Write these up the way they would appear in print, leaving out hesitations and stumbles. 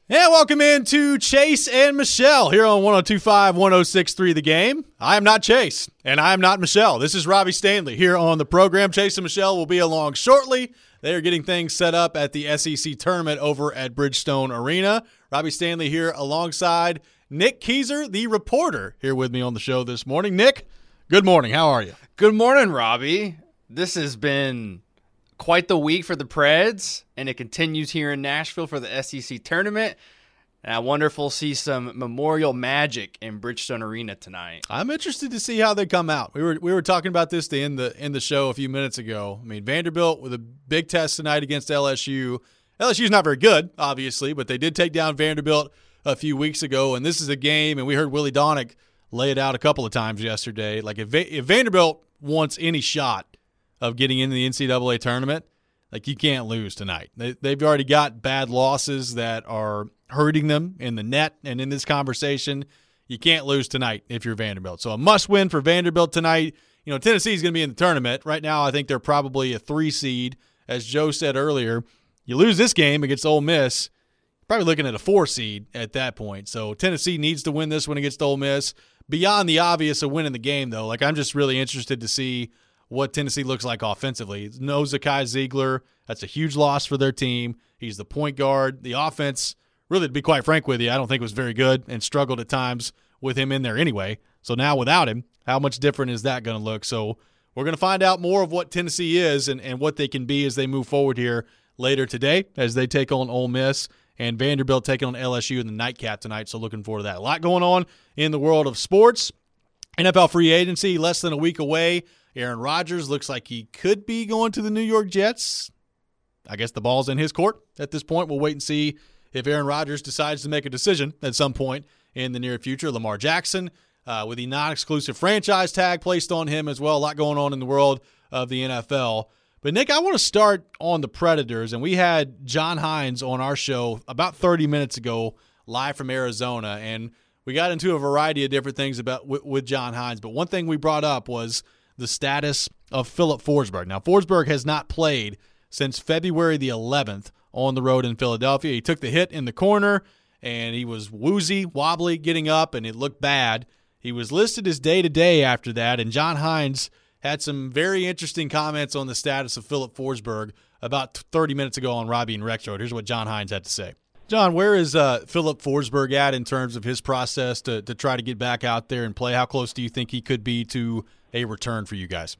And welcome into Chase and Michelle here on 102.5, 106.3 The Game. I am not Chase, and I am not Michelle. This is Robbie Stanley here on the program. Chase and Michelle will be along shortly. They are getting things set up at the SEC tournament over at Bridgestone Arena. Robbie Stanley here alongside Nick Keyser, the reporter, here with me on the show this morning. Nick, good morning. How are you? Good morning, Robbie. This has been quite the week for the Preds, and it continues here in Nashville for the SEC tournament. And I wonder if we'll see some Memorial magic in Bridgestone Arena tonight. I'm interested to see how they come out. We were talking about this in the show a few minutes ago. I mean, Vanderbilt with a big test tonight against LSU. LSU's not very good, obviously, but they did take down Vanderbilt a few weeks ago, and this is a game, and we heard Willie Donick lay it out a couple of times yesterday. Like, if Vanderbilt wants any shot of getting into the NCAA tournament, like, you can't lose tonight. They've already got bad losses that are hurting them in the net and in this conversation. You can't lose tonight if you're Vanderbilt. So a must-win for Vanderbilt tonight. You know, Tennessee's going to be in the tournament. Right now, I think they're probably a 3 seed. As Joe said earlier, you lose this game against Ole Miss, probably looking at a 4 seed at that point. So Tennessee needs to win this one against Ole Miss. Beyond the obvious of winning the game, though, like, I'm just really interested to see what Tennessee looks like offensively. No Zakai Ziegler. That's a huge loss for their team. He's the point guard. The offense, really, to be quite frank with you, I don't think was very good and struggled at times with him in there anyway. So now without him, how much different is that going to look? So we're going to find out more of what Tennessee is and what they can be as they move forward here later today as they take on Ole Miss, and Vanderbilt taking on LSU in the nightcap tonight. So looking forward to that. A lot going on in the world of sports. NFL free agency less than a week away. Aaron Rodgers looks like he could be going to the New York Jets. I guess the ball's in his court at this point. We'll wait and see if Aaron Rodgers decides to make a decision at some point in the near future. Lamar Jackson with the non-exclusive franchise tag placed on him as well. A lot going on in the world of the NFL. But, Nick, I want to start on the Predators. And we had John Hines on our show about 30 minutes ago live from Arizona. And we got into a variety of different things about with John Hines. But one thing we brought up was the status of Filip Forsberg. Now, Forsberg has not played since February the 11th on the road in Philadelphia. He took the hit in the corner, and he was woozy, wobbly, getting up, and it looked bad. He was listed as day-to-day after that, and John Hines had some very interesting comments on the status of Filip Forsberg about 30 minutes ago on Robbie and Rexroad. Here's what John Hines had to say. John, where is Filip Forsberg at in terms of his process to try to get back out there and play? How close do you think he could be to a return for you guys?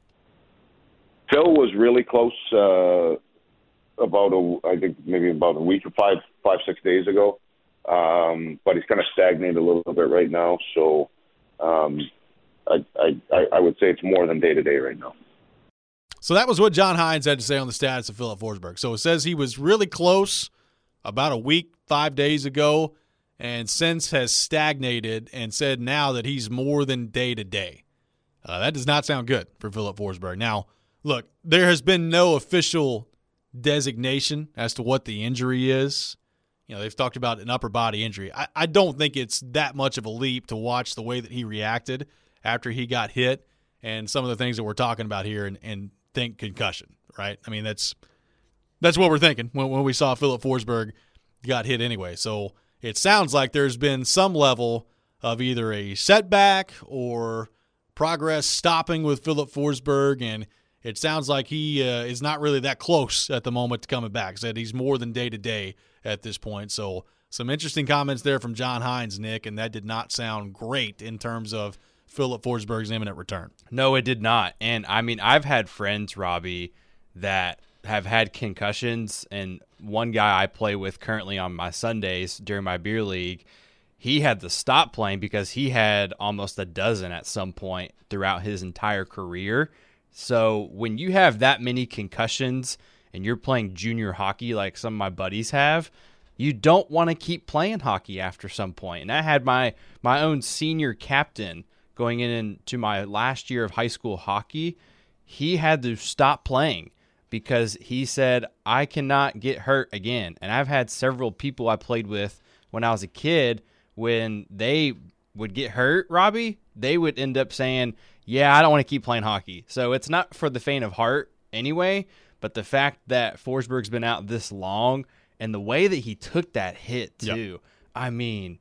Phil was really close I think maybe about a week or 5-6 days ago. But he's kind of stagnated a little bit right now. So I would say it's more than day-to-day right now. So that was what John Hines had to say on the status of Filip Forsberg. So it says he was really close about a week, 5 days ago, and since has stagnated and said now that he's more than day-to-day. That does not sound good for Filip Forsberg. Now, look, there has been no official designation as to what the injury is. You know, they've talked about an upper body injury. I don't think it's that much of a leap to watch the way that he reacted after he got hit and some of the things that we're talking about here and think concussion, right? I mean, that's what we're thinking when we saw Filip Forsberg got hit anyway. So it sounds like there's been some level of either a setback or progress stopping with Filip Forsberg, and it sounds like he is not really that close at the moment to coming back. Said he's more than day-to-day at this point. So some interesting comments there from John Hines, Nick, and that did not sound great in terms of Filip Forsberg's imminent return. No, it did not. And, I mean, I've had friends, Robbie, that have had concussions, and one guy I play with currently on my Sundays during my beer league, he had to stop playing because he had almost a dozen at some point throughout his entire career. So when you have that many concussions and you're playing junior hockey like some of my buddies have, you don't want to keep playing hockey after some point. And I had my own senior captain going into my last year of high school hockey. He had to stop playing because he said, I cannot get hurt again. And I've had several people I played with when I was a kid, when they would get hurt, Robbie, they would end up saying, yeah, I don't want to keep playing hockey. So it's not for the faint of heart anyway, but the fact that Forsberg's been out this long And the way that he took that hit, too, Yep. I mean,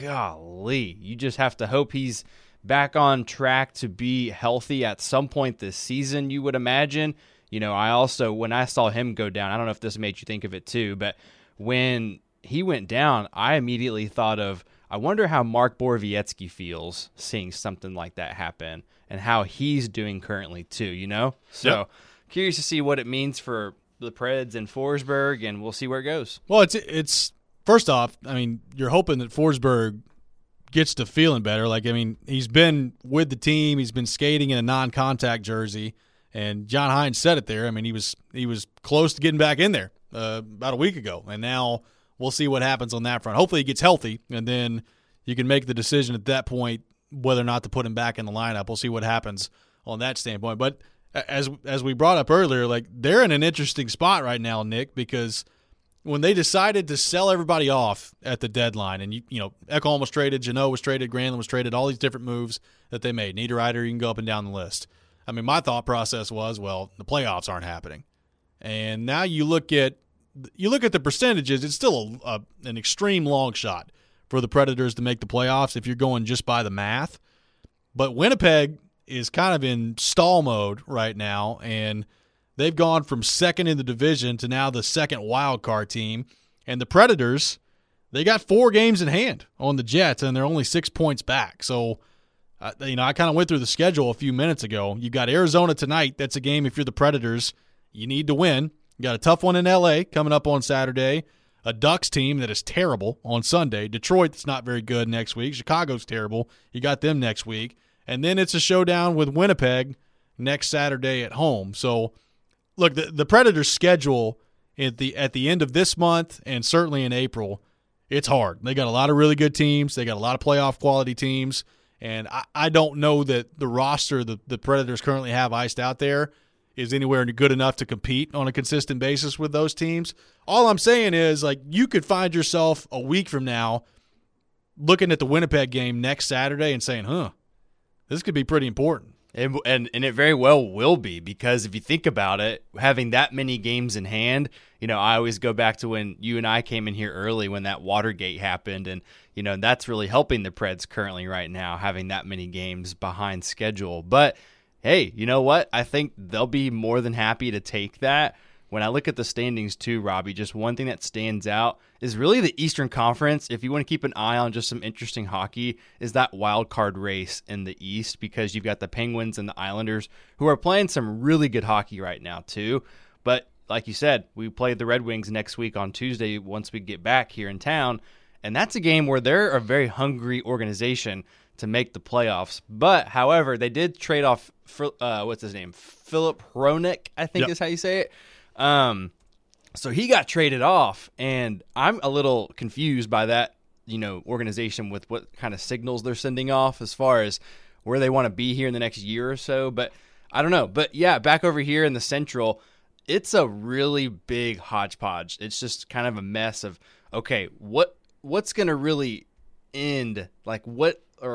golly, you just have to hope he's back on track to be healthy at some point this season, you would imagine. I also, when I saw him go down, I don't know if this made you think of it too, but when he went down, I immediately thought of, I wonder how Mark Borowiecki feels seeing something like that happen and how he's doing currently too, So Yep. Curious to see what it means for the Preds and Forsberg, and we'll see where it goes. Well, it's first off, I mean, you're hoping that Forsberg gets to feeling better. He's been with the team, he's been skating in a non-contact jersey, and John Hines said it there. I mean, he was close to getting back in there about a week ago, and now we'll see what happens on that front. Hopefully he gets healthy, and then you can make the decision at that point whether or not to put him back in the lineup. We'll see what happens on that standpoint. But as we brought up earlier, they're in an interesting spot right now, Nick, because when they decided to sell everybody off at the deadline, and Ekholm was traded, Jeannot was traded, Granlund was traded, all these different moves that they made. Niederreiter, you can go up and down the list. I mean, my thought process was, well, the playoffs aren't happening, and now you look at the percentages. It's still an extreme long shot for the Predators to make the playoffs if you're going just by the math. But Winnipeg is kind of in stall mode right now, and they've gone from second in the division to now the second wild card team. And the Predators, they got 4 games in hand on the Jets, and they're only 6 points back. So, I kind of went through the schedule a few minutes ago. You got Arizona tonight. That's a game, if you're the Predators, you need to win. You got a tough one in L.A. coming up on Saturday. A Ducks team that is terrible on Sunday. Detroit that's not very good next week. Chicago's terrible. You got them next week. And then it's a showdown with Winnipeg next Saturday at home. So, look, the Predators' schedule at the end of this month and certainly in April, it's hard. They got a lot of really good teams. They got a lot of playoff quality teams. And I don't know that the roster the Predators currently have iced out there is anywhere good enough to compete on a consistent basis with those teams. All I'm saying is, you could find yourself a week from now looking at the Winnipeg game next Saturday and saying, this could be pretty important. And it very well will be, because if you think about it, having that many games in hand, I always go back to when you and I came in here early when that Watergate happened, and that's really helping the Preds currently right now, having that many games behind schedule. But hey, you know what? I think they'll be more than happy to take that. When I look at the standings too, Robbie, just one thing that stands out is really the Eastern Conference. If you want to keep an eye on just some interesting hockey, is that wild card race in the East, because you've got the Penguins and the Islanders who are playing some really good hockey right now too. But like you said, we play the Red Wings next week on Tuesday once we get back here in town, and that's a game where they're a very hungry organization to make the playoffs. But, however, they did trade off, what's his name? Philip Hronek, I think is how you say it. So he got traded off, and I'm a little confused by that, organization with what kind of signals they're sending off as far as where they want to be here in the next year or so. But I don't know. But yeah, back over here in the Central, it's a really big hodgepodge. It's just kind of a mess of, okay, what's going to really end? What's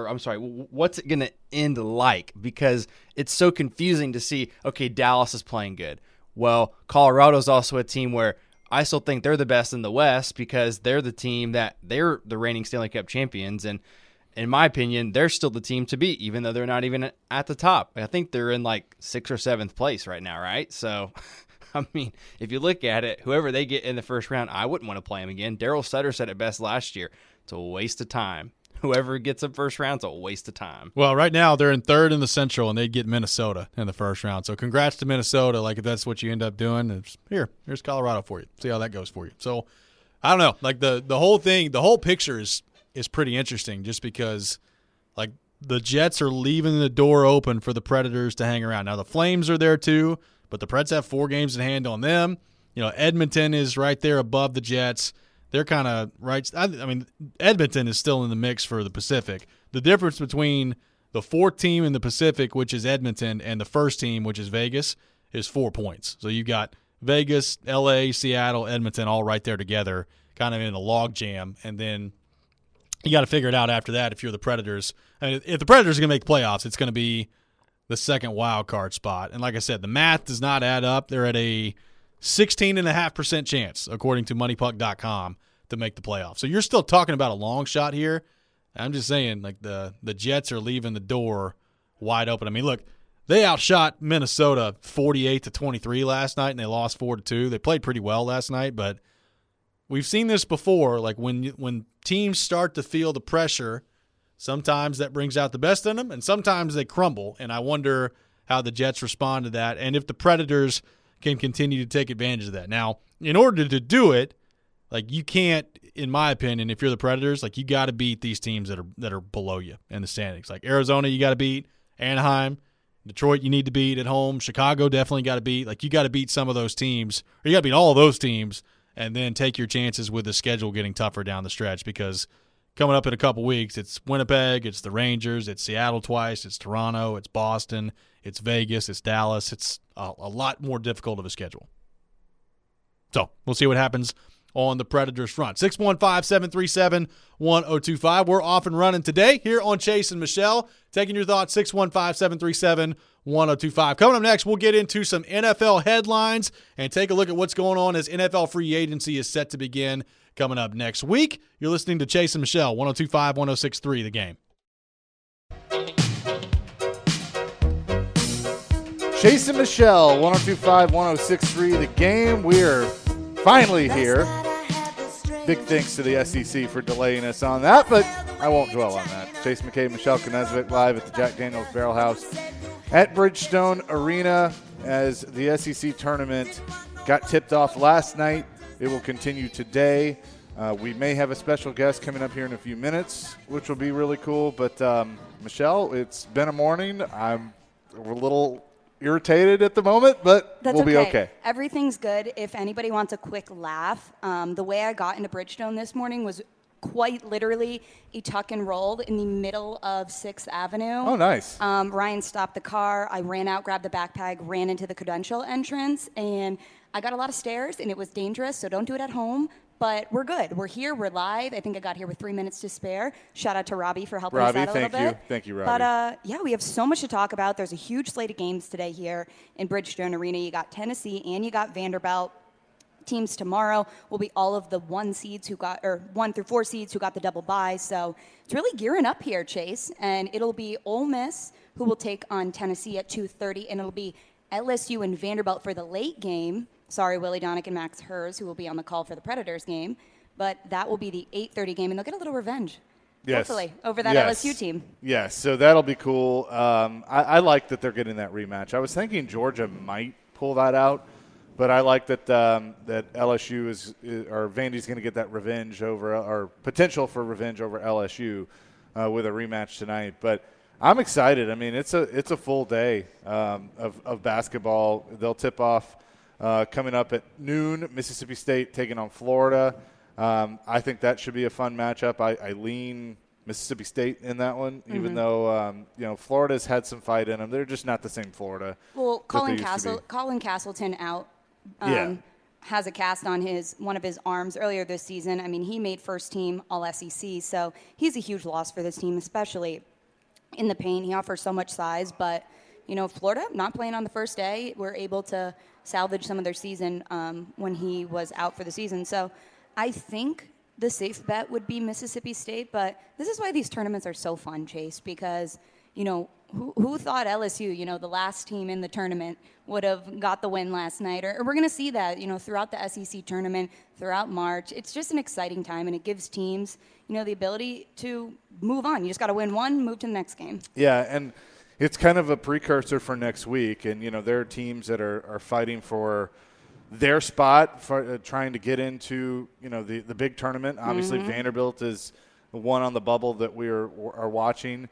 it going to end like? Because it's so confusing to see, okay, Dallas is playing good. Well, Colorado's also a team where I still think they're the best in the West, because they're the team that they're the reigning Stanley Cup champions. And in my opinion, they're still the team to beat, even though they're not even at the top. I think they're in 6th or 7th place right now, right? So, I mean, if you look at it, whoever they get in the first round, I wouldn't want to play them again. Daryl Sutter said it best last year. It's a waste of time. Whoever gets a first round is a waste of time. Well, right now they're in 3rd in the Central, and they'd get Minnesota in the first round. So congrats to Minnesota. If that's what you end up doing, here's Colorado for you. See how that goes for you. So I don't know. The whole thing, the whole picture is pretty interesting, just because the Jets are leaving the door open for the Predators to hang around. Now the Flames are there too, but the Preds have 4 games in hand on them. Edmonton is right there above the Jets. They're kind of right. I mean, Edmonton is still in the mix for the Pacific. The difference between the 4th team in the Pacific, which is Edmonton, and the 1st team, which is Vegas, is 4 points. So you've got Vegas, L.A., Seattle, Edmonton all right there together, kind of in a log jam. And then you got to figure it out after that if you're the Predators. I mean, if the Predators are going to make playoffs, it's going to be the second wild card spot. And like I said, the math does not add up. They're at a 16.5% chance, according to MoneyPuck.com, to make the playoffs. So you're still talking about a long shot here. I'm just saying, like, the Jets are leaving the door wide open. I mean, look, they outshot Minnesota 48-23 last night, and they lost 4-2. They played pretty well last night, but we've seen this before. Like, when teams start to feel the pressure, sometimes that brings out the best in them, and sometimes they crumble. And I wonder how the Jets respond to that, and if the Predators can continue to take advantage of that. Now, in order to do it, like, you can't, in my opinion, if you're the Predators, like, you got to beat these teams that are below you in the standings. Like Arizona, you got to beat. Anaheim, Detroit, you need to beat at home. Chicago definitely got to beat. Like, you got to beat some of those teams, or you got to beat all of those teams, and then take your chances with the schedule getting tougher down the stretch, because coming up in a couple weeks, it's Winnipeg, it's the Rangers, it's Seattle twice, it's Toronto, it's Boston, it's Vegas, it's Dallas. It's a lot more difficult of a schedule. So we'll see what happens on the Predators front. 615-737-1025. We're off and running today here on Chase and Michelle. Taking your thoughts, 615-737-1025. Coming up next, we'll get into some NFL headlines and take a look at what's going on as NFL free agency is set to begin coming up next week. You're listening to Chase and Michelle, 102.5, 106.3, The Game. Chase and Michelle, 102.5, 106.3, The Game. We're finally here. Big thanks to the SEC for delaying us on that, but I won't dwell on that. Chase McKay, Michelle Knezovic live at the Jack Daniels Barrel House at Bridgestone Arena as the SEC tournament got tipped off last night. It will continue today. We may have a special guest coming up here in a few minutes, which will be really cool. But, Michelle, it's been a morning. I'm a little irritated at the moment, but we'll be okay. Everything's good. If anybody wants a quick laugh, the way I got into Bridgestone this morning was quite literally a tuck and roll in the middle of 6th Avenue. Oh, nice. Ryan stopped the car. I ran out, grabbed the backpack, ran into the credential entrance, and I got a lot of stairs, and it was dangerous, so don't do it at home. But we're good. We're here. We're live. I think I got here with 3 minutes to spare. Shout out to Robbie for helping us out a little bit. Thank you, Robbie. But, yeah, we have so much to talk about. There's a huge slate of games today here in Bridgestone Arena. You got Tennessee and you got Vanderbilt. Teams tomorrow will be all of the 1 through 4 seeds who got the double bye. So it's really gearing up here, Chase. And it'll be Ole Miss who will take on Tennessee at 2:30, and it'll be LSU and Vanderbilt for the late game. Sorry, Willie Donick and Max Hers, who will be on the call for the Predators game. But that will be the 8:30 game, and they'll get a little revenge, hopefully, over that LSU team. Yes, so that'll be cool. I like that they're getting that rematch. I was thinking Georgia might pull that out, but I like that that LSU or Vandy's going to get that revenge over, or potential for revenge over LSU with a rematch tonight. But I'm excited. I mean, it's a full day of basketball. They'll tip off coming up at noon. Mississippi State taking on Florida. I think that should be a fun matchup. I lean Mississippi State in that one, even though Florida's had some fight in them. They're just not the same Florida. Well, Colin Castleton out. Has a cast on one of his arms earlier this season. I mean, he made first team All-SEC, so he's a huge loss for this team, especially in the paint. He offers so much size, but Florida not playing on the first day, were able to salvage some of their season when he was out for the season. So I think the safe bet would be Mississippi State, but this is why these tournaments are so fun, Chase, because who thought LSU, the last team in the tournament, would have got the win last night? Or we're going to see that, throughout the SEC tournament, throughout March. It's just an exciting time, and it gives teams, the ability to move on. You just got to win one, move to the next game. Yeah, and it's kind of a precursor for next week. And, there are teams that are fighting for their spot, for trying to get into, the big tournament. Obviously, Vanderbilt is the one on the bubble that we are watching.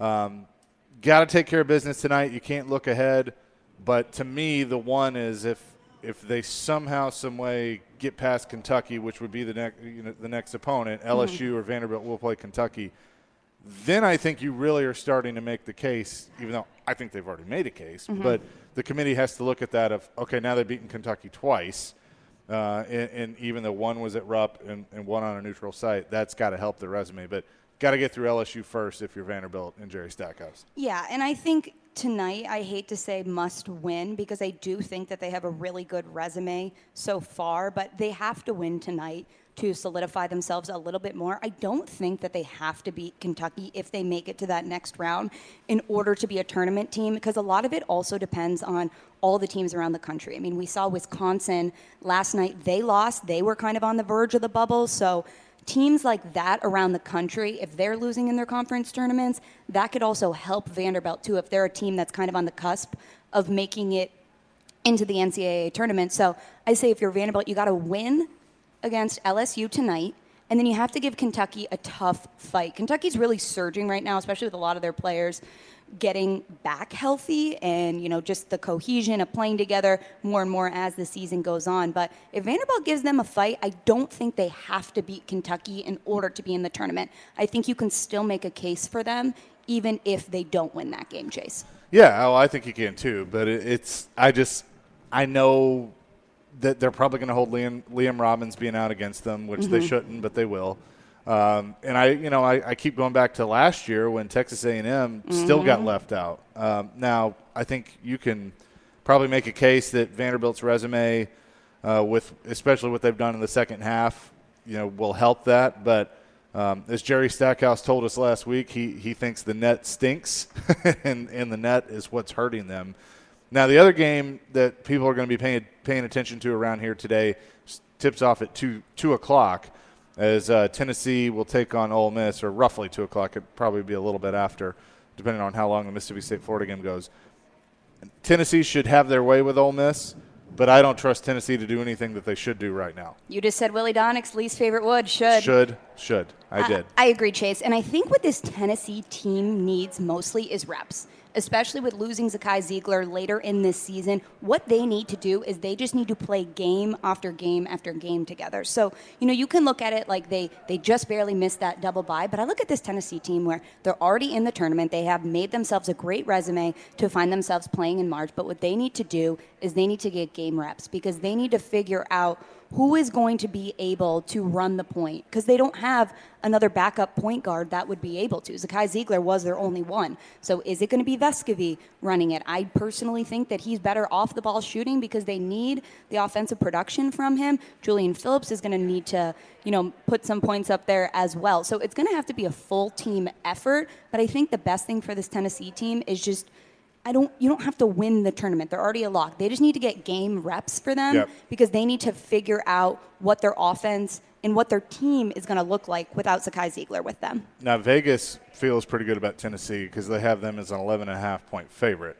Got to take care of business tonight. You can't look ahead. But to me, the one is if they somehow, some way get past Kentucky, which would be the next opponent, LSU or Vanderbilt will play Kentucky, then I think you really are starting to make the case, even though I think they've already made a case. But the committee has to look at that of, okay, now they've beaten Kentucky twice, and even though one was at Rupp and one on a neutral site, that's got to help their resume. But got to get through LSU first if you're Vanderbilt and Jerry Stackhouse. Yeah, and I think tonight, I hate to say must win because I do think that they have a really good resume so far, but they have to win tonight to solidify themselves a little bit more. I don't think that they have to beat Kentucky if they make it to that next round in order to be a tournament team, because a lot of it also depends on all the teams around the country. I mean, we saw Wisconsin last night. They lost. They were kind of on the verge of the bubble. So teams like that around the country, if they're losing in their conference tournaments, that could also help Vanderbilt too if they're a team that's kind of on the cusp of making it into the NCAA tournament. So I say if you're Vanderbilt, you got to win against LSU tonight, and then you have to give Kentucky a tough fight. Kentucky's really surging right now, especially with a lot of their players getting back healthy and, you know, just the cohesion of playing together more and more as the season goes on. But if Vanderbilt gives them a fight, I don't think they have to beat Kentucky in order to be in the tournament. I think you can still make a case for them even if they don't win that game, Chase. Yeah, I think you can too, but I know that they're probably going to hold Liam Robbins being out against them, which they shouldn't, but they will. And I keep going back to last year when Texas A&M still got left out. Now, I think you can probably make a case that Vanderbilt's resume, especially what they've done in the second half, will help that. But as Jerry Stackhouse told us last week, he thinks the net stinks, and the net is what's hurting them. Now, the other game that people are going to be paying attention to around here today tips off at 2 o'clock as Tennessee will take on Ole Miss, or roughly 2 o'clock. It'd probably be a little bit after, depending on how long the Mississippi State-Florida game goes. Tennessee should have their way with Ole Miss, but I don't trust Tennessee to do anything that they should do right now. You just said Willie Donick's least favorite would. Should. I did. I agree, Chase. And I think what this Tennessee team needs mostly is reps, especially with losing Zakai Ziegler later in this season. What they need to do is they just need to play game after game after game together. So, you can look at it like they just barely missed that double bye, but I look at this Tennessee team where they're already in the tournament. They have made themselves a great resume to find themselves playing in March, but what they need to do is they need to get game reps because they need to figure out who is going to be able to run the point, because they don't have another backup point guard that would be able to. Zakai Ziegler was their only one. So is it going to be Vescovi running it? I personally think that he's better off the ball shooting because they need the offensive production from him. Julian Phillips is going to need to, put some points up there as well. So it's going to have to be a full team effort. But I think the best thing for this Tennessee team is just you don't have to win the tournament. They're already a lock. They just need to get game reps for them because they need to figure out what their offense and what their team is going to look like without Zakai Ziegler with them. Now, Vegas feels pretty good about Tennessee because they have them as an 11.5-point favorite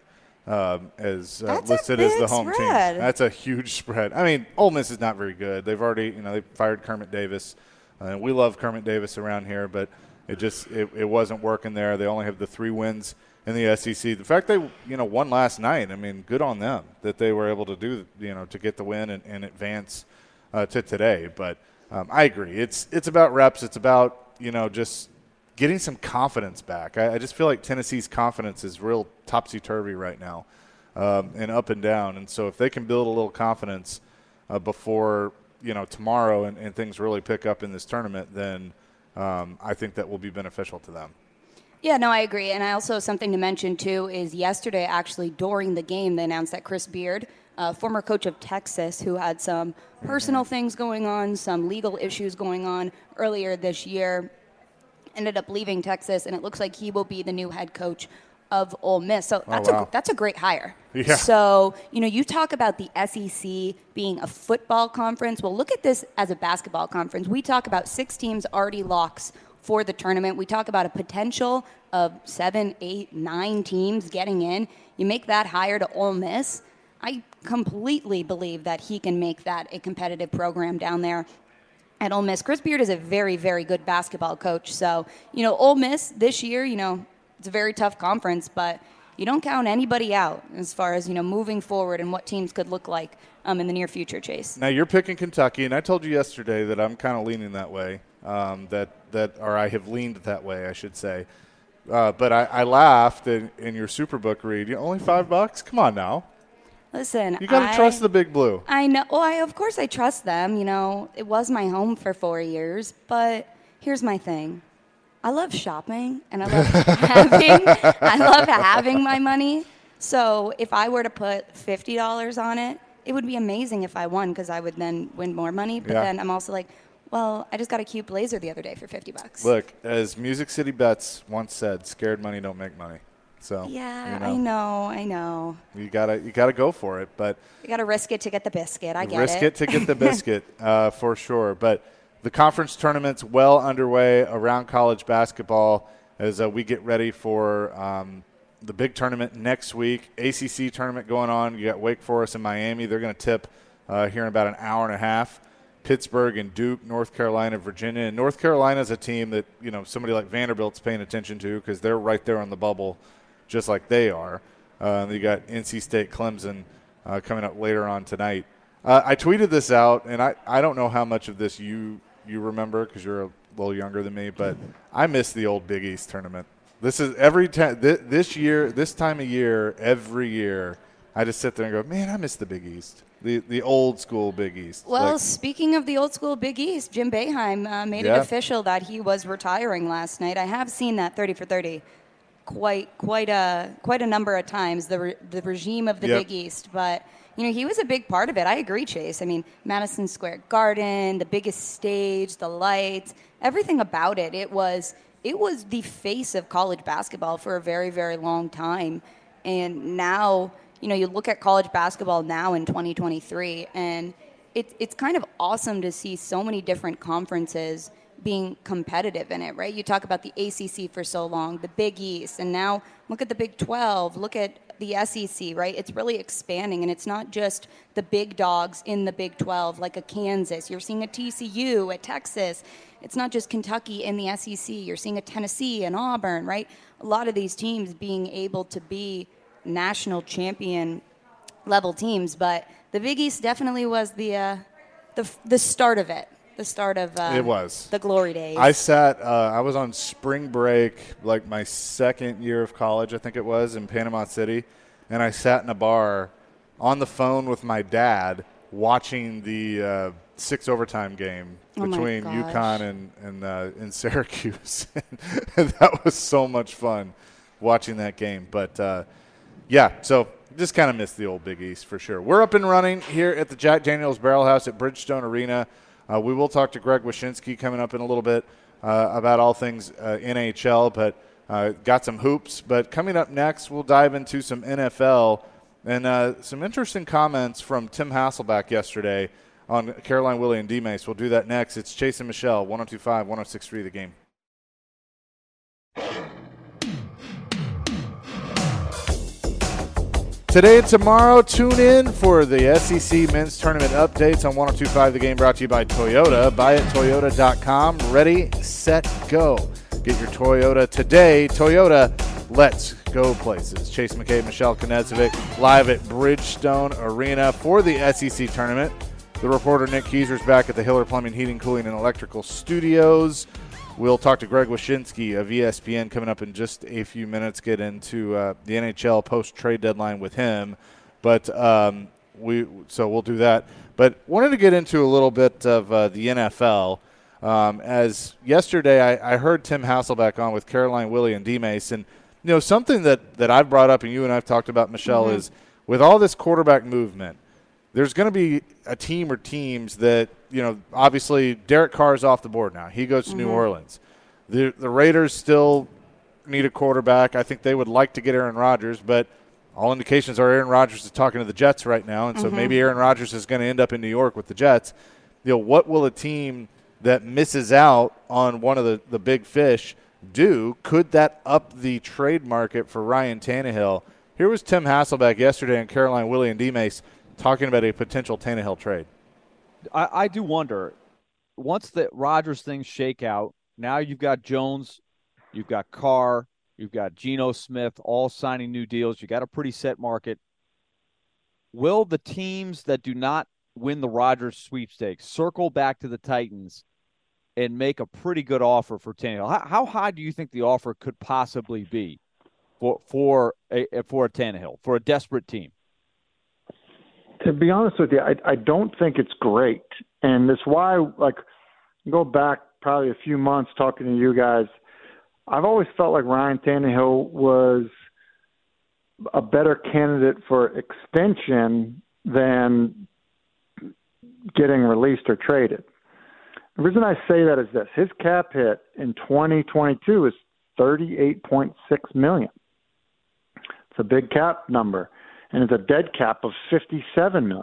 listed as the home team. That's a huge spread. I mean, Ole Miss is not very good. They've already, they fired Kermit Davis. We love Kermit Davis around here, but it wasn't working there. They only have the 3 wins in the SEC. The fact they won last night, I mean, good on them that they were able to do to get the win and advance to today. But I agree, it's about reps. It's about just getting some confidence back. I just feel like Tennessee's confidence is real topsy-turvy right now, and up and down. And so if they can build a little confidence before tomorrow and things really pick up in this tournament, then I think that will be beneficial to them. Yeah, no, I agree. And I also, something to mention, too, is yesterday, actually, during the game, they announced that Chris Beard, former coach of Texas, who had some personal things going on, some legal issues going on earlier this year, ended up leaving Texas, and it looks like he will be the new head coach of Ole Miss. So that's a great hire. Yeah. So, you talk about the SEC being a football conference. Well, look at this as a basketball conference. We talk about 6 teams already locks for the tournament. We talk about a potential of 7, 8, 9 teams getting in. You make that hire to Ole Miss. I completely believe that he can make that a competitive program down there at Ole Miss. Chris Beard is a very, very good basketball coach. So, Ole Miss this year, it's a very tough conference, but you don't count anybody out as far as, moving forward and what teams could look like in the near future, Chase. Now, you're picking Kentucky, and I told you yesterday that I'm kind of leaning that way. Or I have leaned that way, I should say. But I laughed in your Superbook read. Only $5? Come on now. Listen, you got to trust the Big Blue. I know. Well, of course I trust them. It was my home for 4 years. But here's my thing. I love shopping and I love having my money. So if I were to put $50 on it, it would be amazing if I won because I would then win more money. But then I'm also like, well, I just got a cute blazer the other day for $50. Look, as Music City Bets once said, scared money don't make money. So yeah, I know. You gotta go for it, but you gotta risk it to get the biscuit. I get it. Risk it to get the biscuit, for sure. But the conference tournament's well underway around college basketball as we get ready for the big tournament next week. ACC tournament going on. You got Wake Forest and Miami. They're going to tip here in about an hour and a half. Pittsburgh and Duke, North Carolina, Virginia. And North Carolina is a team that, somebody like Vanderbilt's paying attention to because they're right there on the bubble just like they are. You got NC State, Clemson coming up later on tonight. I tweeted this out, and I don't know how much of this you remember because you're a little younger than me, but I miss the old Big East tournament. This is every time this time of year, every year, I just sit there and go, man, I miss the Big East, the old school Big East. Well, speaking of the old school Big East, Jim Boeheim made it official that he was retiring last night. I have seen that 30 for 30 quite a number of times, the regime of the Big East, but he was a big part of it. I agree, Chase. I mean, Madison Square Garden, the biggest stage, the lights, everything about it. It was the face of college basketball for a very, very long time. And now, you look at college basketball now in 2023, and it's kind of awesome to see so many different conferences being competitive in it, right? You talk about the ACC for so long, the Big East, and now look at the Big 12, look at the SEC, right? It's really expanding, and it's not just the big dogs in the Big 12 like a Kansas. You're seeing a TCU, a Texas. It's not just Kentucky in the SEC. You're seeing a Tennessee and Auburn, right? A lot of these teams being able to be national champion level teams, but the Big East definitely was the start of it. The start of it was the glory days. I was on spring break, like my second year of college, I think it was, in Panama City, and I sat in a bar on the phone with my dad watching the 6 overtime game between UConn and Syracuse. And that was so much fun watching that game. But, so just kind of missed the old Big East for sure. We're up and running here at the Jack Daniel's Barrel House at Bridgestone Arena. We will talk to Greg Wyshynski coming up in a little bit about all things NHL, but got some hoops. But coming up next, we'll dive into some NFL and some interesting comments from Tim Hasselbeck yesterday on Caroline, Willie, and D-Mace. We'll do that next. It's Chase and Michelle, 102.5, 106.3 The Game. Today and tomorrow, tune in for the SEC Men's Tournament updates on 102.5 The Game, brought to you by Toyota. Buy at Toyota.com. Ready, set, go. Get your Toyota today. Toyota, let's go places. Chase McKay, Michelle Knezovic, live at Bridgestone Arena for the SEC Tournament. The reporter Nick Kieser's back at the Hiller Plumbing, Heating, Cooling, and Electrical Studios. We'll talk to Greg Wyshynski of ESPN coming up in just a few minutes, get into the NHL post-trade deadline with him. But we'll do that. But wanted to get into a little bit of the NFL. As yesterday I heard Tim Hasselbeck on with Caroline, Willie, and D-Mace. And, something that I've brought up and you and I have talked about, Michelle, is with all this quarterback movement, there's going to be a team or teams that, obviously Derek Carr is off the board now. He goes to New Orleans. The Raiders still need a quarterback. I think they would like to get Aaron Rodgers, but all indications are Aaron Rodgers is talking to the Jets right now, and so maybe Aaron Rodgers is going to end up in New York with the Jets. What will a team that misses out on one of the big fish do? Could that up the trade market for Ryan Tannehill? Here was Tim Hasselbeck yesterday on Caroline, Willie, and D-Mace talking about a potential Tannehill trade. I do wonder, once the Rodgers things shake out, now you've got Jones, you've got Carr, you've got Geno Smith, all signing new deals. You got a pretty set market. Will the teams that do not win the Rodgers sweepstakes circle back to the Titans and make a pretty good offer for Tannehill? How high do you think the offer could possibly be for a Tannehill, for a desperate team? To be honest with you, I don't think it's great. And that's why, go back probably a few months talking to you guys, I've always felt like Ryan Tannehill was a better candidate for extension than getting released or traded. The reason I say that is this. His cap hit in 2022 is $38.6 million. It's a big cap number, and it's a dead cap of $57 million.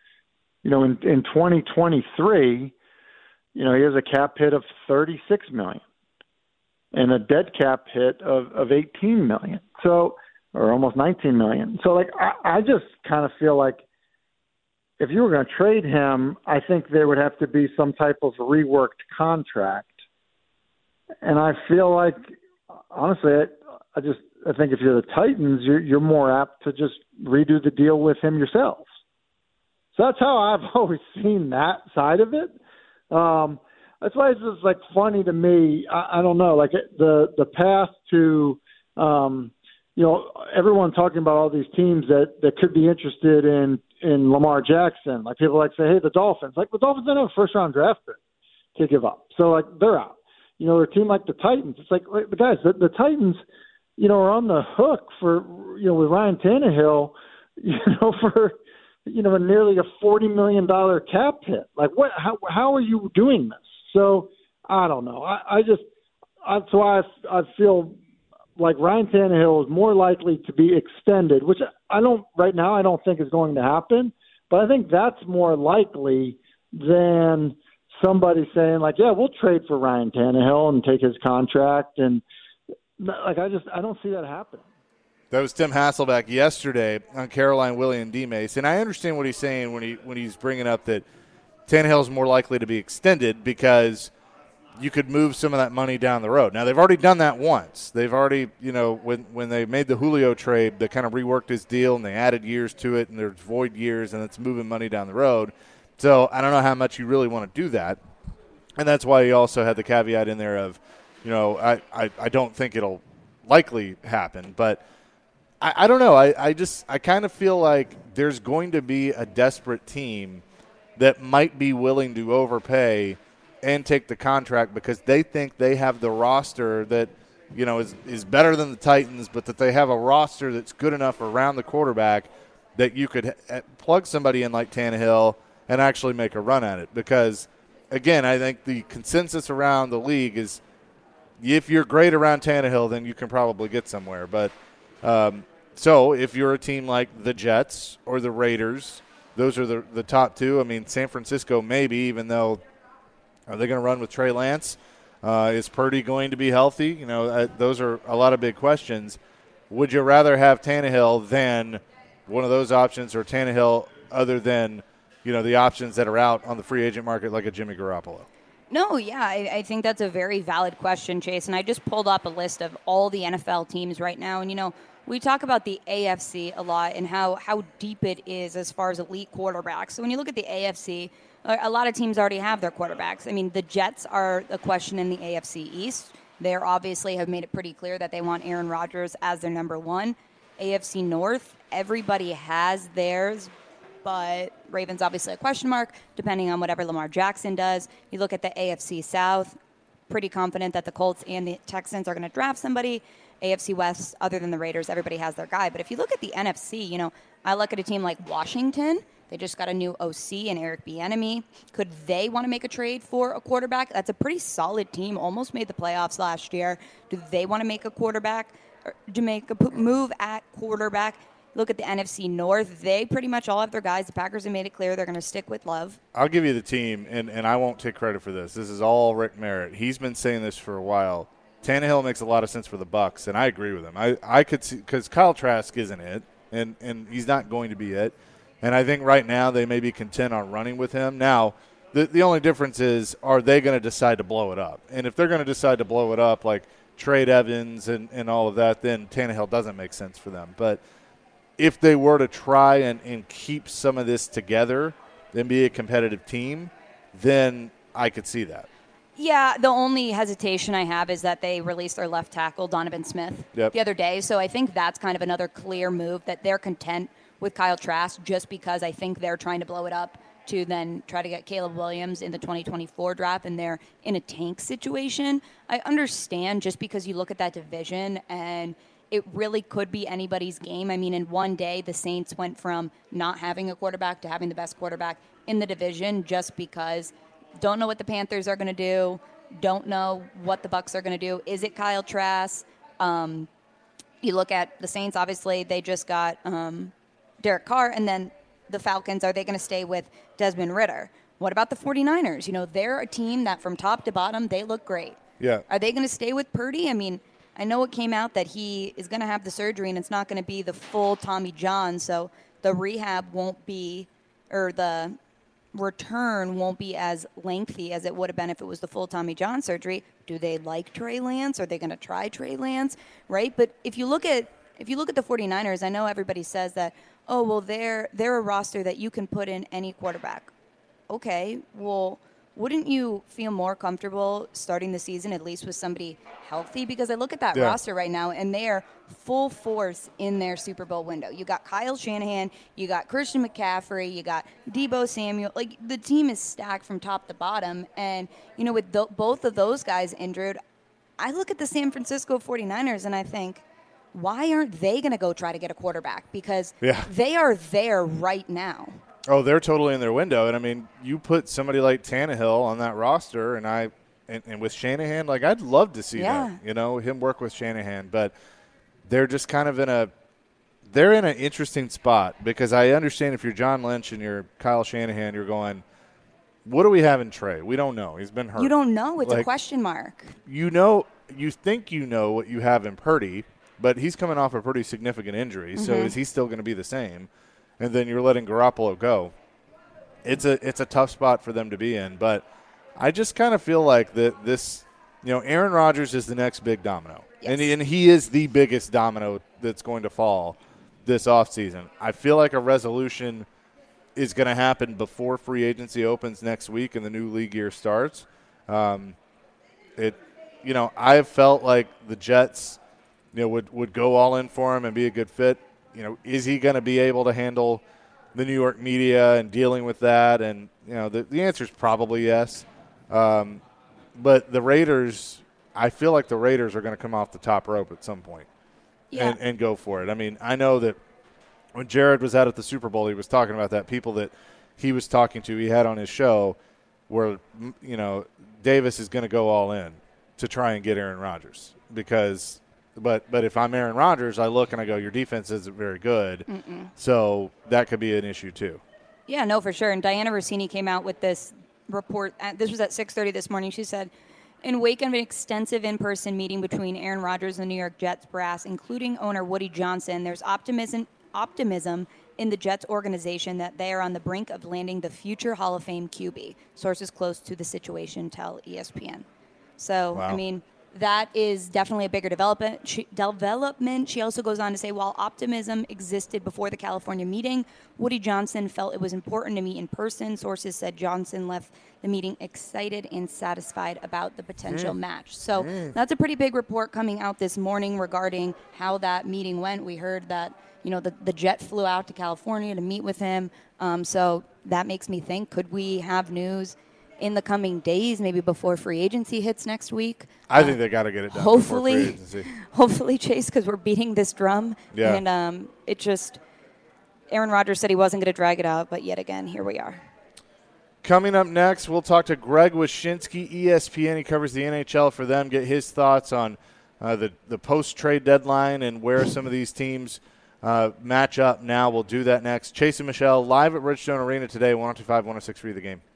In 2023, he has a cap hit of $36 million and a dead cap hit of $18 million. So, or almost $19 million. So, I just kind of feel like if you were going to trade him, I think there would have to be some type of reworked contract. And I feel like, honestly, I think if you're the Titans, you're more apt to just redo the deal with him yourselves. So that's how I've always seen that side of it. That's why it's just funny to me. I don't know, the path to, everyone talking about all these teams that could be interested in Lamar Jackson. People say, hey, the Dolphins. The Dolphins don't have a first-round draft pick to give up. So, they're out. A team like the Titans. It's the guys, the Titans, are on the hook for, with Ryan Tannehill, for, nearly a $40 million cap hit. How are you doing this? So, I don't know. That's why I feel like Ryan Tannehill is more likely to be extended, which I don't think is going to happen. But I think that's more likely than somebody saying yeah, we'll trade for Ryan Tannehill and take his contract. And I don't see that happening. That was Tim Hasselbeck yesterday on Caroline, Willie, and D-Mace. And I understand what he's saying when he's bringing up that Tannehill's more likely to be extended because you could move some of that money down the road. Now, they've already done that once. They've already, when they made the Julio trade, they kind of reworked his deal and they added years to it, and there's void years, and it's moving money down the road. So I don't know how much you really want to do that. And that's why he also had the caveat in there of, I don't think it'll likely happen. But I don't know. I kind of feel like there's going to be a desperate team that might be willing to overpay and take the contract because they think they have the roster that, is better than the Titans, but that they have a roster that's good enough around the quarterback that you could plug somebody in like Tannehill and actually make a run at it. Because, again, I think the consensus around the league is if you're great around Tannehill, then you can probably get somewhere. But so if you're a team like the Jets or the Raiders, those are the top two. I mean, San Francisco maybe, even though are they going to run with Trey Lance? Is Purdy going to be healthy? Those are a lot of big questions. Would you rather have Tannehill than one of those options or Tannehill other than, the options that are out on the free agent market like a Jimmy Garoppolo? No, yeah, I think that's a very valid question, Chase. And I just pulled up a list of all the NFL teams right now. And, we talk about the AFC a lot and how deep it is as far as elite quarterbacks. So when you look at the AFC, a lot of teams already have their quarterbacks. I mean, the Jets are a question in the AFC East. They obviously have made it pretty clear that they want Aaron Rodgers as their number one. AFC North, everybody has theirs, but Ravens obviously a question mark, depending on whatever Lamar Jackson does. You look at the AFC South, pretty confident that the Colts and the Texans are going to draft somebody. AFC West, other than the Raiders, everybody has their guy. But if you look at the NFC, I look at a team like Washington. They just got a new OC and Eric Bieniemy. Could they want to make a trade for a quarterback? That's a pretty solid team. Almost made the playoffs last year. Do they want to make a quarterback or to make a move at quarterback? Look at the NFC North. They pretty much all have their guys. The Packers have made it clear they're going to stick with Love. I'll give you the team, and I won't take credit for this. This is all Rick Merritt. He's been saying this for a while. Tannehill makes a lot of sense for the Bucs, and I agree with him. I could see because Kyle Trask isn't it, and he's not going to be it. And I think right now they may be content on running with him. Now, the only difference is, are they going to decide to blow it up? And if they're going to decide to blow it up, like trade Evans and all of that, then Tannehill doesn't make sense for them. But if they were to try and keep some of this together and be a competitive team, then I could see that. Yeah, the only hesitation I have is that they released their left tackle, Donovan Smith, the other day. So I think that's kind of another clear move that they're content with Kyle Trask just because I think they're trying to blow it up to then try to get Caleb Williams in the 2024 draft, and they're in a tank situation. I understand just because you look at that division and it really could be anybody's game. I mean, in one day, the Saints went from not having a quarterback to having the best quarterback in the division just because don't know what the Panthers are going to do, don't know what the Bucs are going to do. Is it Kyle Trask? You look at the Saints, obviously, they just got Derek Carr, and then the Falcons, are they going to stay with Desmond Ridder? What about the 49ers? You know, they're a team that from top to bottom, they look great. Yeah. Are they going to stay with Purdy? I mean, I know it came out that he is going to have the surgery and it's not going to be the full Tommy John, so the rehab won't be, or the return won't be as lengthy as it would have been if it was the full Tommy John surgery. Do they like Trey Lance? Are they going to try Trey Lance? Right? But if you look at the 49ers, I know everybody says that, oh, well, they're a roster that you can put in any quarterback. Okay, well, wouldn't you feel more comfortable starting the season at least with somebody healthy? Because I look at that roster right now, and they are full force in their Super Bowl window. You got Kyle Shanahan, you got Christian McCaffrey, you got Deebo Samuel. Like, the team is stacked from top to bottom. And, you know, with both of those guys injured, I look at the San Francisco 49ers and I think, why aren't they going to go try to get a quarterback? Because they are there right now. Oh, they're totally in their window. And, I mean, you put somebody like Tannehill on that roster, and with Shanahan, like, I'd love to see that, you know, him work with Shanahan. But they're just kind of in an interesting spot, because I understand if you're John Lynch and you're Kyle Shanahan, you're going, what do we have in Trey? We don't know. He's been hurt. You don't know. It's a question mark. You know, you think you know what you have in Purdy, but he's coming off a pretty significant injury. So is he still going to be the same? And then you're letting Garoppolo go. It's a tough spot for them to be in. But I just kind of feel like that this, you know, Aaron Rodgers is the next big domino. Yes. And he is the biggest domino that's going to fall this offseason. I feel like a resolution is going to happen before free agency opens next week and the new league year starts. You know, I've felt like the Jets, you know, would go all in for him and be a good fit. You know, is he going to be able to handle the New York media and dealing with that? And, you know, the answer is probably yes. But the Raiders, I feel like the Raiders are going to come off the top rope at some point and go for it. I mean, I know that when Jared was out at the Super Bowl, he was talking about that. People that he was talking to, he had on his show, where, you know, Davis is going to go all in to try and get Aaron Rodgers because – But if I'm Aaron Rodgers, I look and I go, your defense isn't very good. So that could be an issue too. Yeah, no, for sure. And Diana Rossini came out with this report. This was at 6:30 this morning. She said, in wake of an extensive in-person meeting between Aaron Rodgers and the New York Jets brass, including owner Woody Johnson, there's optimism in the Jets organization that they are on the brink of landing the future Hall of Fame QB. Sources close to the situation tell ESPN. So, wow. I mean, that is definitely a bigger development. She also goes on to say, while optimism existed before the California meeting, Woody Johnson felt it was important to meet in person. Sources said Johnson left the meeting excited and satisfied about the potential match. So that's a pretty big report coming out this morning regarding how that meeting went. We heard that, you know, the Jet flew out to California to meet with him. So that makes me think, could we have news in the coming days, maybe before free agency hits next week? I think they got to get it done before free agency. Hopefully, Chase, because we're beating this drum. Yeah. And it just, Aaron Rodgers said he wasn't going to drag it out, but yet again, here we are. Coming up next, we'll talk to Greg Wyshynski, ESPN. He covers the NHL for them, get his thoughts on the post-trade deadline and where some of these teams match up now. We'll do that next. Chase and Michelle live at Bridgestone Arena today, 102.5-106.3 The Game.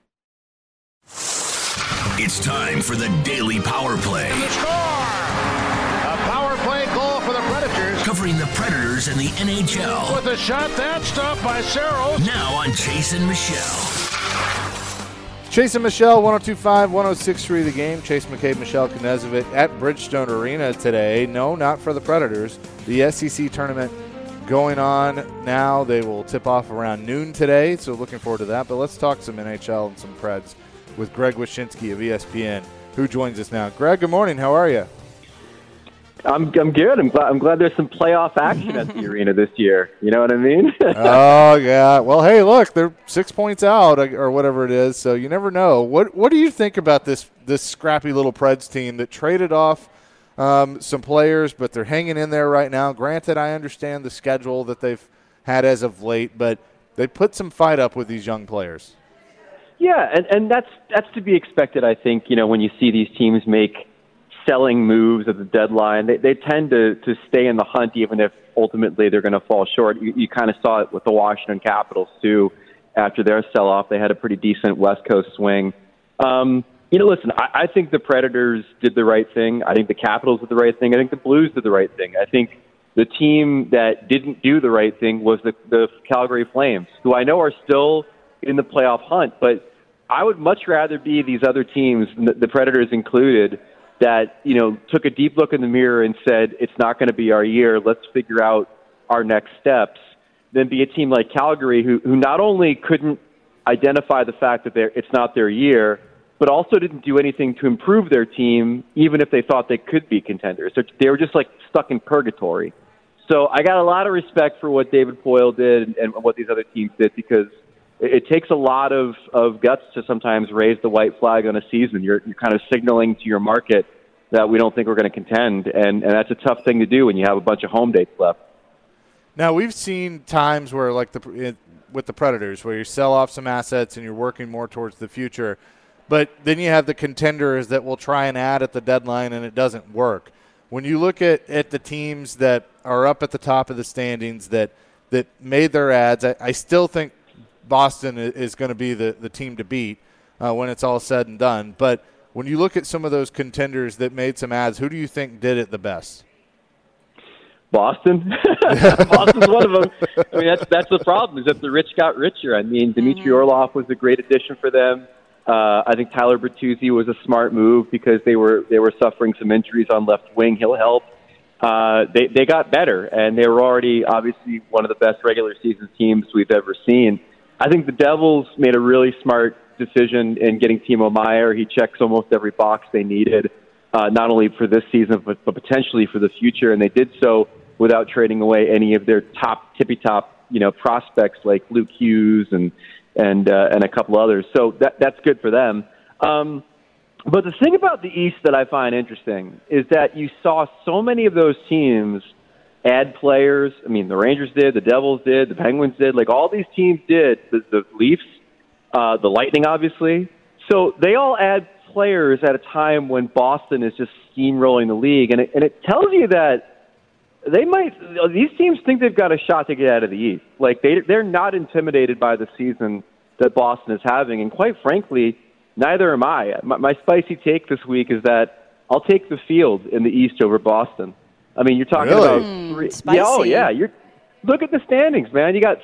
It's time for the Daily Power Play. And the score! A power play goal for the Predators. Covering the Predators and the NHL. With a shot, that's stopped by Cerro. Now on Chase and Michelle. Chase and Michelle, 102.5-106.3 The Game. Chase McCabe, Michelle Knezovic at Bridgestone Arena today. No, not for the Predators. The SEC tournament going on now. They will tip off around noon today, so looking forward to that. But let's talk some NHL and some Preds with Greg Wyshynski of ESPN, who joins us now. Greg, good morning. How are you? I'm good. I'm glad there's some playoff action at the arena this year. You know what I mean? Oh yeah. Well, hey, look, they're 6 points out or whatever it is. So you never know. What do you think about this scrappy little Preds team that traded off some players, but they're hanging in there right now? Granted, I understand the schedule that they've had as of late, but they put some fight up with these young players. Yeah, and that's to be expected. I think when you see these teams make selling moves at the deadline, they tend to stay in the hunt even if ultimately they're going to fall short. You kind of saw it with the Washington Capitals too. After their sell-off, they had a pretty decent West Coast swing. Listen, I think the Predators did the right thing. I think the Capitals did the right thing. I think the Blues did the right thing. I think the team that didn't do the right thing was the Calgary Flames, who I know are still in the playoff hunt, but I would much rather be these other teams, the Predators included, that took a deep look in the mirror and said, it's not going to be our year, let's figure out our next steps, than be a team like Calgary who not only couldn't identify the fact that it's not their year, but also didn't do anything to improve their team, even if they thought they could be contenders. So they were just like stuck in purgatory. So I got a lot of respect for what David Poile did and what these other teams did, because it takes a lot of guts to sometimes raise the white flag on a season. You're kind of signaling to your market that we don't think we're going to contend, and that's a tough thing to do when you have a bunch of home dates left. Now, we've seen times where, like with the Predators, where you sell off some assets and you're working more towards the future, but then you have the contenders that will try and add at the deadline and it doesn't work. When you look at the teams that are up at the top of the standings that made their ads, I still think Boston is going to be the team to beat when it's all said and done. But when you look at some of those contenders that made some ads, who do you think did it the best? Boston. Boston's one of them. I mean, that's the problem, is that the rich got richer. I mean, Dmitry Orlov was a great addition for them. I think Tyler Bertuzzi was a smart move because they were suffering some injuries on left wing. He'll help. They got better, and they were already obviously one of the best regular season teams we've ever seen. I think the Devils made a really smart decision in getting Timo Meier. He checks almost every box they needed, not only for this season but potentially for the future, and they did so without trading away any of their tippy-top prospects like Luke Hughes and a couple others. So that's good for them. But the thing about the East that I find interesting is that you saw so many of those teams add players. I mean, the Rangers did, the Devils did, the Penguins did. Like, all these teams did. The Leafs, the Lightning, obviously. So they all add players at a time when Boston is just steamrolling the league. And it tells you that these teams think they've got a shot to get out of the East. Like, they're not intimidated by the season that Boston is having. And quite frankly, neither am I. My spicy take this week is that I'll take the field in the East over Boston. I mean, you're talking about three. Spicy. Yeah, look at the standings, man. You got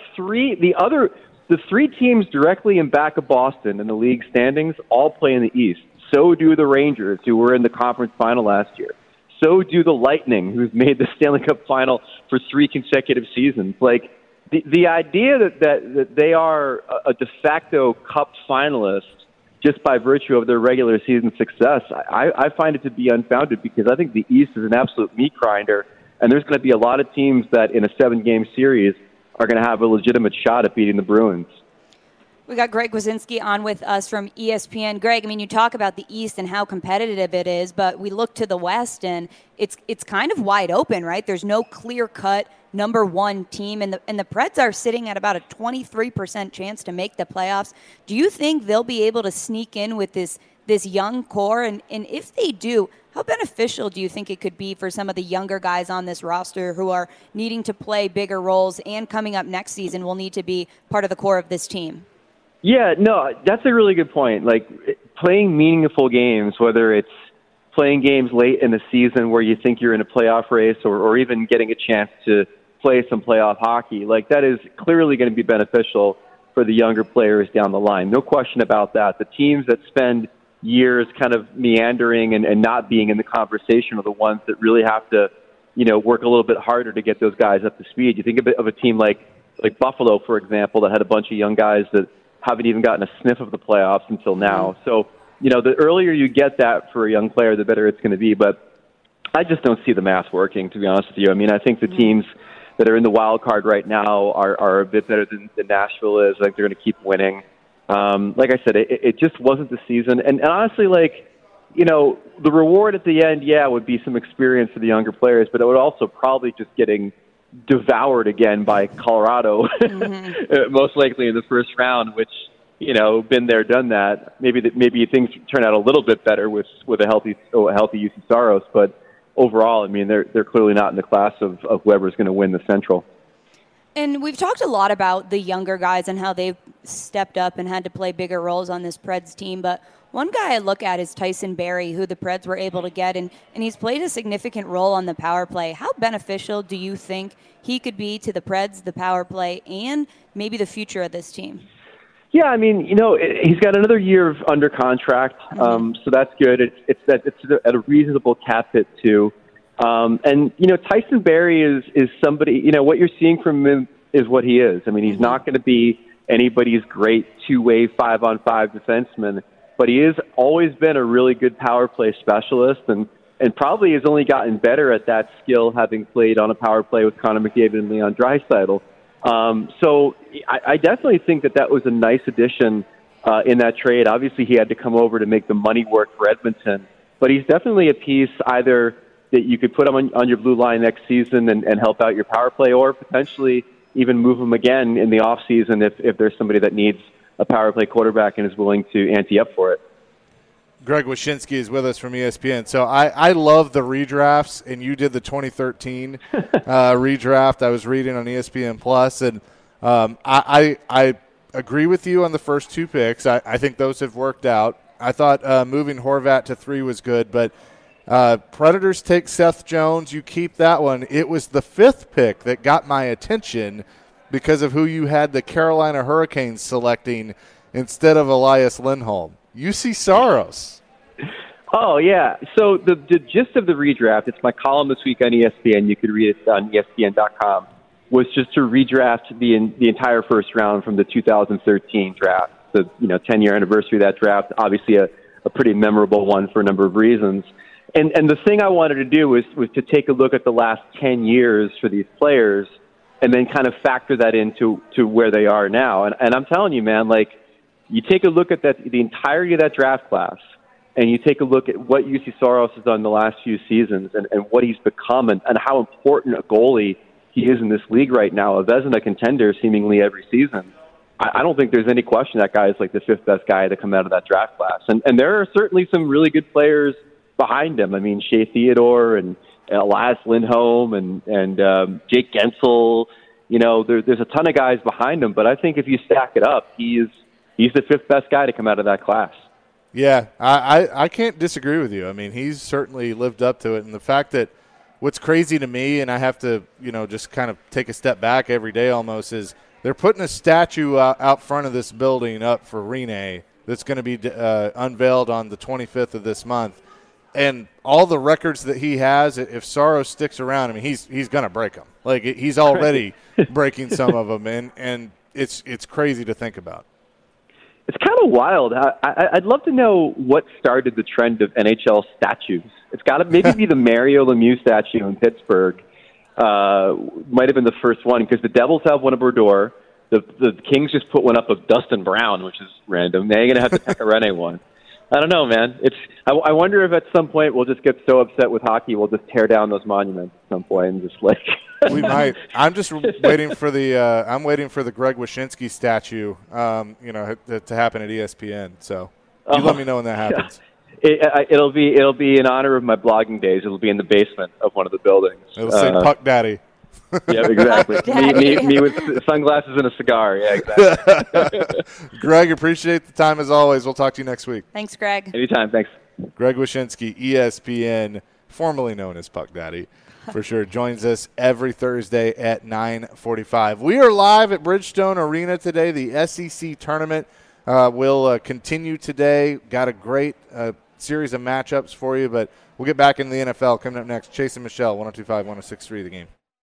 the three teams directly in back of Boston in the league standings all play in the East. So do the Rangers, who were in the conference final last year. So do the Lightning, who've made the Stanley Cup final for 3 consecutive seasons. Like, the idea that they are a de facto Cup finalist just by virtue of their regular season success, I find it to be unfounded, because I think the East is an absolute meat grinder, and there's going to be a lot of teams that in a 7-game series are going to have a legitimate shot at beating the Bruins. We got Greg Wyszynski on with us from ESPN. Greg, I mean, you talk about the East and how competitive it is, but we look to the West and it's kind of wide open, right? There's no clear-cut number one team, and the Preds are sitting at about a 23% chance to make the playoffs. Do you think they'll be able to sneak in with this young core? And if they do, how beneficial do you think it could be for some of the younger guys on this roster who are needing to play bigger roles and coming up next season will need to be part of the core of this team? Yeah, no, that's a really good point. Like, playing meaningful games, whether it's playing games late in the season where you think you're in a playoff race, or even getting a chance to play some playoff hockey, like, that is clearly going to be beneficial for the younger players down the line. No question about that. The teams that spend years kind of meandering and not being in the conversation are the ones that really have to, work a little bit harder to get those guys up to speed. You think of a team like Buffalo, for example, that had a bunch of young guys that haven't even gotten a sniff of the playoffs until now. So, the earlier you get that for a young player, the better it's going to be. But I just don't see the math working, to be honest with you. I mean, I think the teams that are in the wild card right now are a bit better than Nashville is. Like, they're going to keep winning. Like I said, it just wasn't the season. And honestly, like, you know, the reward at the end, would be some experience for the younger players, but it would also probably just getting devoured again by Colorado, most likely in the first round, which, you know, been there, done that. Maybe things turn out a little bit better with a healthy UC Saros, but overall, I mean, they're clearly not in the class of whoever's going to win the Central. And we've talked a lot about the younger guys and how they've stepped up and had to play bigger roles on this Preds team. But one guy I look at is Tyson Barrie, who the Preds were able to get, and he's played a significant role on the power play. How beneficial do you think he could be to the Preds, the power play, and maybe the future of this team? Yeah, I mean, you know, he's got another year under contract, so that's good. It's at a reasonable cap hit too. And, you know, Tyson Barrie is somebody, you know, what you're seeing from him is what he is. I mean, he's not going to be anybody's great two-way 5-on-5 defenseman, but he has always been a really good power play specialist and probably has only gotten better at that skill having played on a power play with Connor McDavid and Leon Draisaitl. So I definitely think that was a nice addition in that trade. Obviously, he had to come over to make the money work for Edmonton, but he's definitely a piece either that you could put him on your blue line next season and help out your power play, or potentially even move him again in the offseason if there's somebody that needs a power play quarterback and is willing to ante up for it. Greg Wyshynski is with us from ESPN. So I love the redrafts, and you did the 2013 redraft. I was reading on ESPN Plus, and I agree with you on the first two picks. I think those have worked out. I thought moving Horvat to 3 was good, but Predators take Seth Jones. You keep that one. It was the 5th pick that got my attention because of who you had the Carolina Hurricanes selecting instead of Elias Lindholm. UC Saros. Oh, yeah. So the gist of the redraft, it's my column this week on ESPN. You could read it on ESPN.com, was just to redraft the entire first round from the 2013 draft. The 10-year anniversary of that draft, obviously a pretty memorable one for a number of reasons. And the thing I wanted to do was to take a look at the last 10 years for these players and then kind of factor that into where they are now. And I'm telling you, man, like, you take a look at the entirety of that draft class, and you take a look at what UC Saros has done the last few seasons and what he's become and how important a goalie he is in this league right now, a Vezina contender seemingly every season. I don't think there's any question that guy is like the 5th best guy to come out of that draft class. And there are certainly some really good players behind him. I mean, Shea Theodore and Elias Lindholm and Jake Gensel. You know, there's a ton of guys behind him, but I think if you stack it up, he's the 5th best guy to come out of that class. Yeah, I can't disagree with you. I mean, he's certainly lived up to it. And the fact that what's crazy to me, and I have to, just kind of take a step back every day almost, is they're putting a statue out front of this building up for Rinne that's going to be unveiled on the 25th of this month. And all the records that he has, if Saros sticks around, I mean, he's going to break them. Like, he's already breaking some of them, and it's crazy to think about. It's kind of wild. I'd love to know what started the trend of NHL statues. It's got to maybe be the Mario Lemieux statue in Pittsburgh. Might have been the first one because the Devils have one of Brodeur. The Kings just put one up of Dustin Brown, which is random. They're going to have the Pekka one. I don't know, man. I wonder if at some point we'll just get so upset with hockey we'll just tear down those monuments at some point and just like. We might. I'm just waiting for the Greg Wyshynski statue, to happen at ESPN. So you let me know when that happens. It'll be in honor of my blogging days. It'll be in the basement of one of the buildings. It'll say Puck Daddy. Yeah, exactly. me with sunglasses and a cigar. Yeah, exactly. Greg, appreciate the time as always. We'll talk to you next week. Thanks, Greg. Anytime. Thanks. Greg Wyshynski, ESPN, formerly known as Puck Daddy, for sure, joins us every Thursday at 9:45. We are live at Bridgestone Arena today. The SEC tournament will continue today. Got a great series of matchups for you, but we'll get back into the NFL coming up next. Chase and Michelle, 102.5, 106.3 The Game.